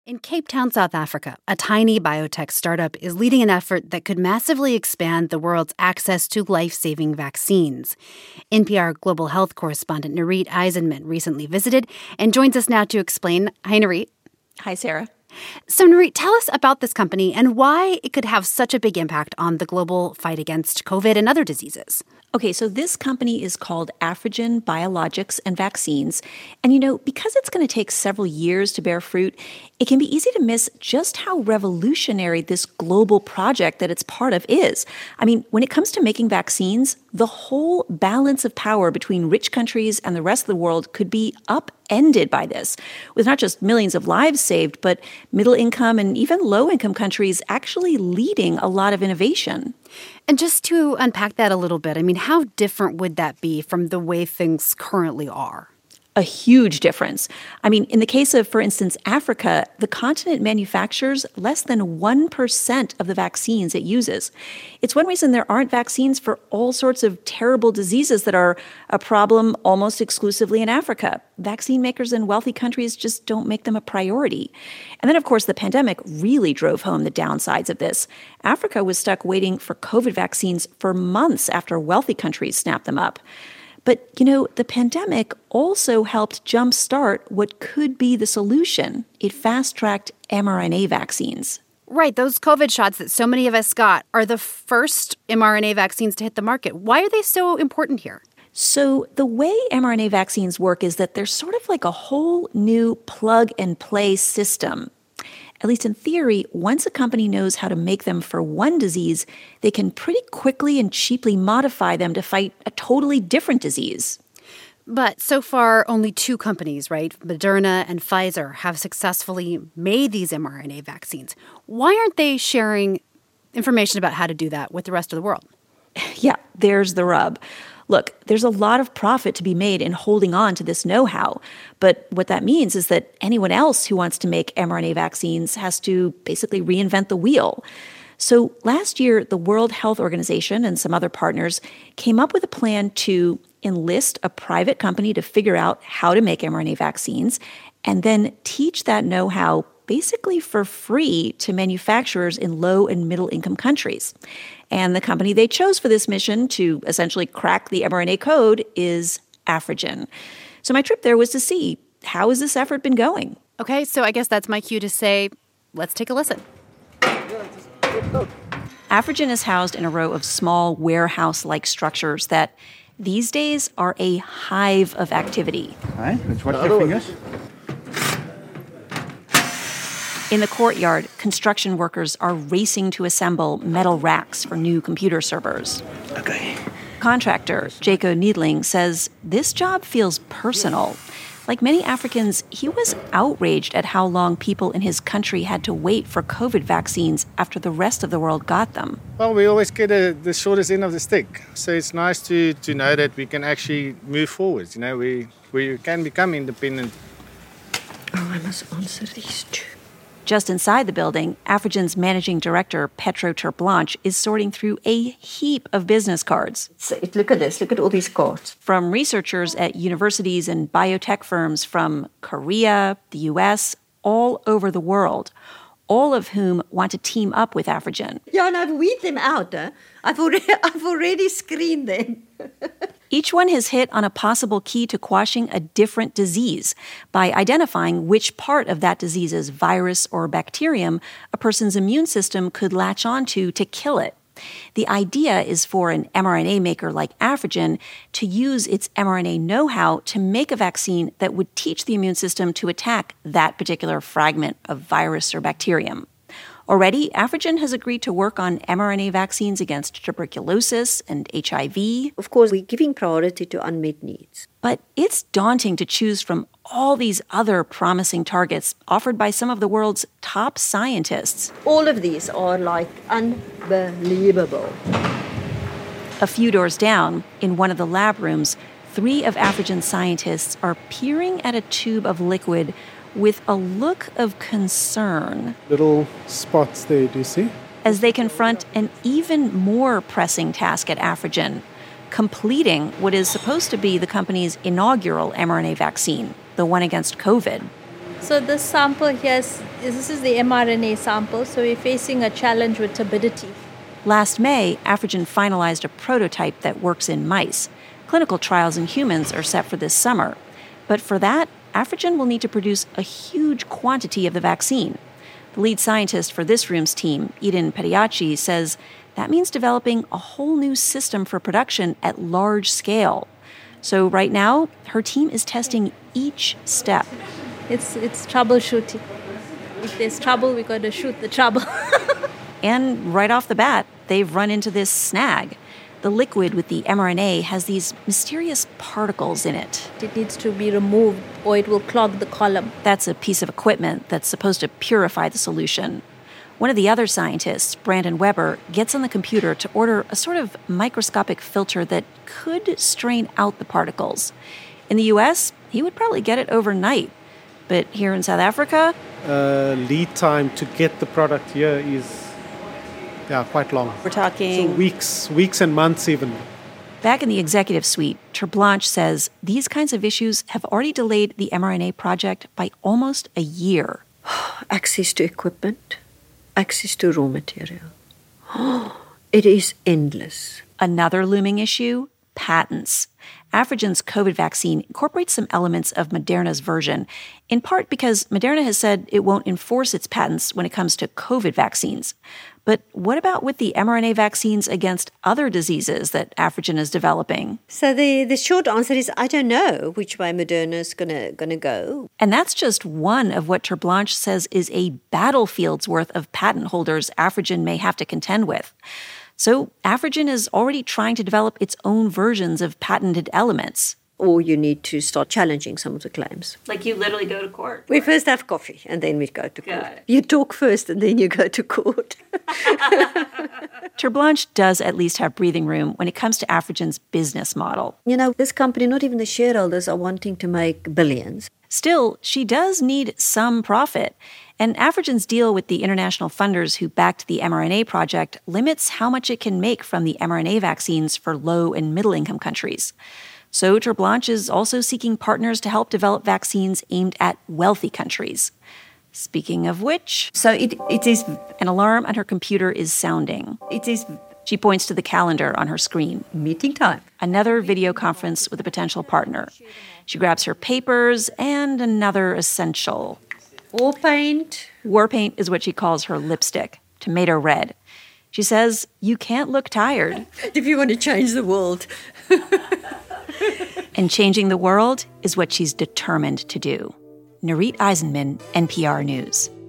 In Cape Town, South Africa, a tiny biotech startup is leading an effort that could massively expand the world's access to life-saving vaccines. NPR Global Health correspondent Nurith Aizenman recently visited and joins us now to explain. Hi, Nurith. Hi, Sarah. So, Nurith, tell us about this company and why it could have such a big impact on the global fight against COVID and other diseases. Okay, so this company is called Afrigen Biologics and Vaccines. And, because it's going to take several years to bear fruit, it can be easy to miss just how revolutionary this global project that it's part of is. I mean, when it comes to making vaccines, the whole balance of power between rich countries and the rest of the world could be upended by this, with not just millions of lives saved, but middle-income and even low-income countries actually leading a lot of innovation. And just to unpack that a little bit, I mean, how different would that be from the way things currently are? A huge difference. I mean, in the case of, for instance, Africa, the continent manufactures less than 1% of the vaccines it uses. It's one reason there aren't vaccines for all sorts of terrible diseases that are a problem almost exclusively in Africa. Vaccine makers in wealthy countries just don't make them a priority. And then, of course, the pandemic really drove home the downsides of this. Africa was stuck waiting for COVID vaccines for months after wealthy countries snapped them up. But, the pandemic also helped jumpstart what could be the solution. It fast-tracked mRNA vaccines. Right, those COVID shots that so many of us got are the first mRNA vaccines to hit the market. Why are they so important here? So the way mRNA vaccines work is that they're sort of like a whole new plug-and-play system. At least in theory, once a company knows how to make them for one disease, they can pretty quickly and cheaply modify them to fight a totally different disease. But so far, only two companies, right, Moderna and Pfizer, have successfully made these mRNA vaccines. Why aren't they sharing information about how to do that with the rest of the world? Yeah, there's the rub. Look, there's a lot of profit to be made in holding on to this know-how. But what that means is that anyone else who wants to make mRNA vaccines has to basically reinvent the wheel. So last year, the World Health Organization and some other partners came up with a plan to enlist a private company to figure out how to make mRNA vaccines and then teach that know-how basically for free to manufacturers in low and middle income countries. And the company they chose for this mission to essentially crack the mRNA code is Afrigen. So my trip there was to see, how has this effort been going? Okay, so I guess that's my cue to say, let's take a listen. Afrigen is housed in a row of small warehouse-like structures that these days are a hive of activity. All right, let's watch your fingers. In the courtyard, construction workers are racing to assemble metal racks for new computer servers. Okay. Contractor Jaco Needling says this job feels personal. Like many Africans, he was outraged at how long people in his country had to wait for COVID vaccines after the rest of the world got them. Well, we always get the shortest end of the stick. So it's nice to know that we can actually move forward. We can become independent. Oh, I must answer these two. Just inside the building, Afrigen's managing director, Petro Terblanche, is sorting through a heap of business cards. Look at this. Look at all these cards. From researchers at universities and biotech firms from Korea, the U.S., all over the world, all of whom want to team up with Afrigen. Yeah, and I've weeded them out. I've already screened them. Each one has hit on a possible key to quashing a different disease by identifying which part of that disease's virus or bacterium a person's immune system could latch onto to kill it. The idea is for an mRNA maker like Afrigen to use its mRNA know-how to make a vaccine that would teach the immune system to attack that particular fragment of virus or bacterium. Already, Afrigen has agreed to work on mRNA vaccines against tuberculosis and HIV. Of course, we're giving priority to unmet needs. But it's daunting to choose from all these other promising targets offered by some of the world's top scientists. All of these are unbelievable. A few doors down, in one of the lab rooms, 3 of Afrigen's scientists are peering at a tube of liquid with a look of concern. Little spots there, do you see? As they confront an even more pressing task at Afrigen, completing what is supposed to be the company's inaugural mRNA vaccine, the one against COVID. So this sample here is This is the mRNA sample, so we're facing a challenge with turbidity. Last May, Afrigen finalized a prototype that works in mice. Clinical trials in humans are set for this summer. But for that, Afrigen will need to produce a huge quantity of the vaccine. The lead scientist for this room's team, Eden Pediachi, says that means developing a whole new system for production at large scale. So right now, her team is testing each step. It's troubleshooting. If there's trouble, we got to shoot the trouble. And right off the bat, they've run into this snag. The liquid with the mRNA has these mysterious particles in it. It needs to be removed or it will clog the column. That's a piece of equipment that's supposed to purify the solution. One of the other scientists, Brandon Weber, gets on the computer to order a sort of microscopic filter that could strain out the particles. In the US, he would probably get it overnight. But here in South Africa, lead time to get the product here is quite long. we're talking... So weeks and months even. Back in the executive suite, Terblanche says these kinds of issues have already delayed the mRNA project by almost a year. Access to equipment, access to raw material. It is endless. Another looming issue, patents. Afrigen's COVID vaccine incorporates some elements of Moderna's version, in part because Moderna has said it won't enforce its patents when it comes to COVID vaccines. But what about with the mRNA vaccines against other diseases that Afrigen is developing? So the short answer is I don't know which way Moderna is gonna go. And that's just one of what Terblanche says is a battlefield's worth of patent holders Afrigen may have to contend with. So Afrigen is already trying to develop its own versions of patented elements. Or you need to start challenging some of the claims. Like you literally go to court? We first have coffee and then we go to court. You talk first and then you go to court. Terblanche does at least have breathing room when it comes to Afrigen's business model. You know, this company, not even the shareholders are wanting to make billions. Still, she does need some profit. And Afrigen's deal with the international funders who backed the mRNA project limits how much it can make from the mRNA vaccines for low and middle-income countries. So Terblanche is also seeking partners to help develop vaccines aimed at wealthy countries. Speaking of which... So it is... An alarm on her computer is sounding. It is... She points to the calendar on her screen. Meeting time. Another video conference with a potential partner. She grabs her papers and another essential. War paint. War paint is what she calls her lipstick, tomato red. She says, you can't look tired. If you want to change the world. And changing the world is what she's determined to do. Narit Eisenman, NPR News.